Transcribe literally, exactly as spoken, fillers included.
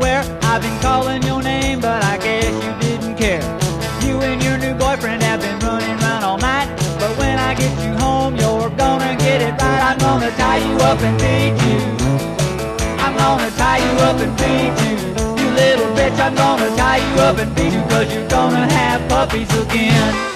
everywhere. I've been calling your name, but I guess you didn't care. You and your new boyfriend have been running around all night, but when I get you home, you're gonna get it right. I'm gonna tie you up and beat you. I'm gonna tie you up and beat you. You little bitch, I'm gonna tie you up and beat you, 'cause you're gonna have puppies again.